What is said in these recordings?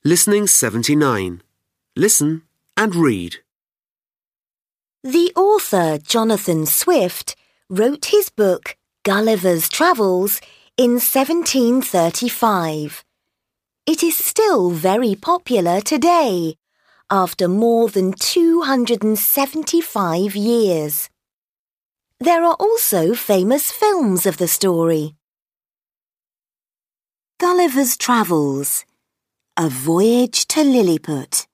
Listening 79. Listen and read. The author Jonathan Swift wrote his book Gulliver's Travels in 1735. It is still very popular today, after more than 275 years. There are also famous films of the story. Gulliver's Travels, A Voyage to Lilliput.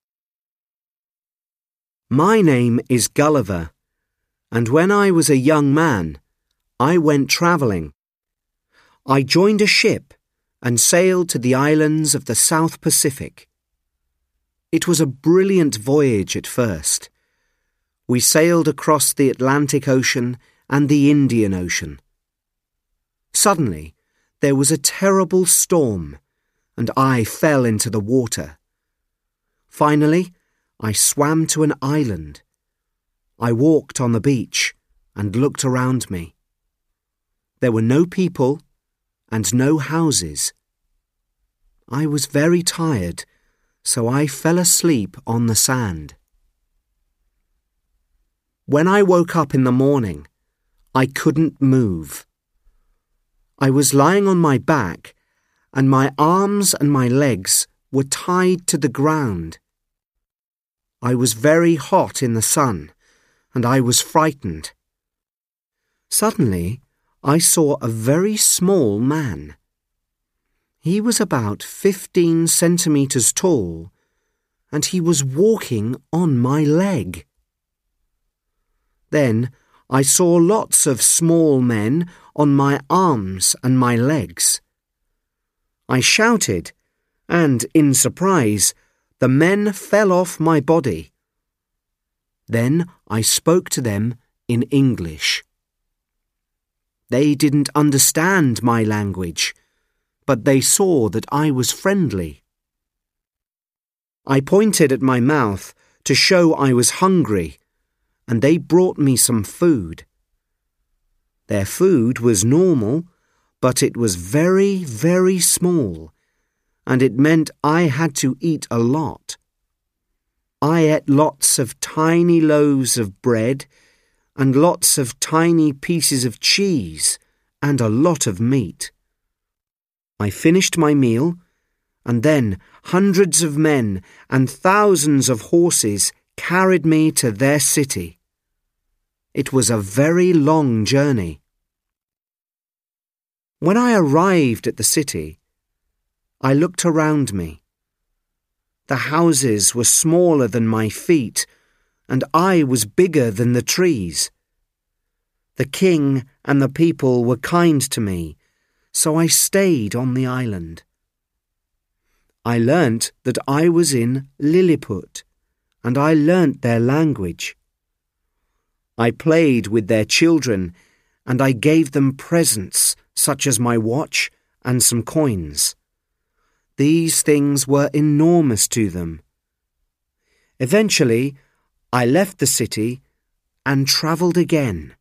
My name is Gulliver, and when I was a young man, I went travelling. I joined a ship and sailed to the islands of the South Pacific. It was a brilliant voyage at first. We sailed across the Atlantic Ocean and the Indian Ocean. Suddenly, there was a terrible storm, and I fell into the water. Finally, I swam to an island. I walked on the beach and looked around me. There were no people and no houses. I was very tired, so I fell asleep on the sand. When I woke up in the morning, I couldn't move. I was lying on my back, and my arms and my legs were tied to the ground. I was very hot in the sun, and I was frightened. Suddenly, I saw a very small man. He was about 15 centimeters tall, and he was walking on my leg. Then I saw lots of small men on my arms and my legs. I shouted, and in surprise, the men fell off my body. Then I spoke to them in English. They didn't understand my language, but they saw that I was friendly. I pointed at my mouth to show I was hungry, and they brought me some food. Their food was normal, but it was very, very small, and it meant I had to eat a lot. I ate lots of tiny loaves of bread and lots of tiny pieces of cheese and a lot of meat. I finished my meal, and then hundreds of men and thousands of horses carried me to their city. It was a very long journey. When I arrived at the city, I looked around me. The houses were smaller than my feet, and I was bigger than the trees. The king and the people were kind to me, so I stayed on the island. I learnt that I was in Lilliput, and I learnt their language. I played with their children, and I gave them presents such as my watch and some coins. These things were enormous to them. Eventually, I left the city and travelled again.